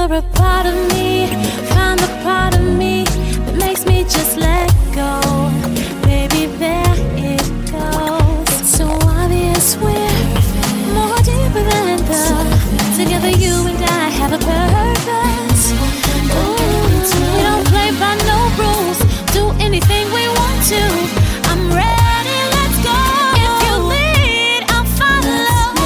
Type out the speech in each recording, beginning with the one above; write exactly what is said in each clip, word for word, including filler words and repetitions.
you're a part of me. Find the part of me that makes me just let go. Baby, there it goes. It's so obvious we're more deeper than the. Together you and I have a purpose. Ooh, we don't play by no rules. Do anything we want to. I'm ready, let's go. If you lead, I'll follow.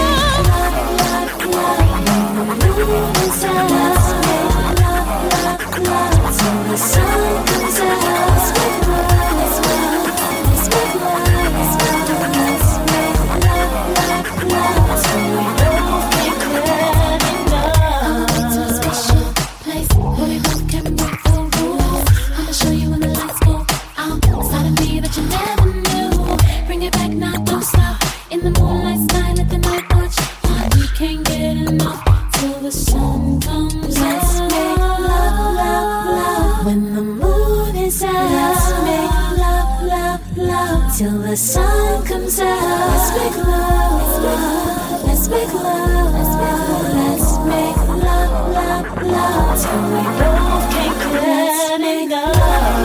Till the sun comes out. Let's make love, let's make love, let's make love, let's make love, love, till we both can't get enough. To a special place where we both can break the rules. I'ma show you when the lights go out. Side of me that you never knew. Bring it back now, don't stop. In the moonlight sky, let the night watch. We can't get enough till the sun comes out. Let's make love, love, love. When the moon is out, let's make love, love, love. Till the sun comes out. Let's make love, let's make love, let's make love, let's make love, love, love. Till we both can't get enough.